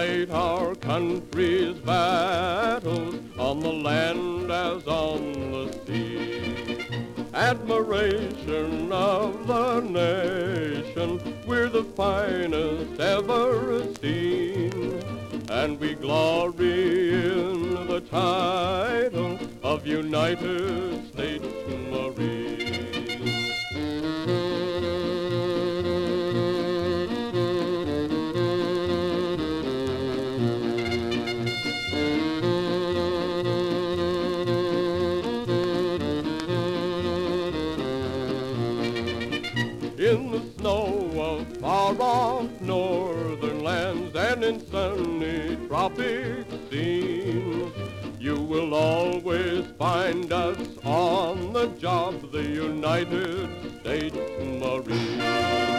relate our country's battles on the land as on the sea. Admiration of the nation, we're the finest ever seen, and we glory in the title of United States Marine. In the snow of far-off northern lands and in sunny tropic scenes, you will always find us on the job, the United States Marine.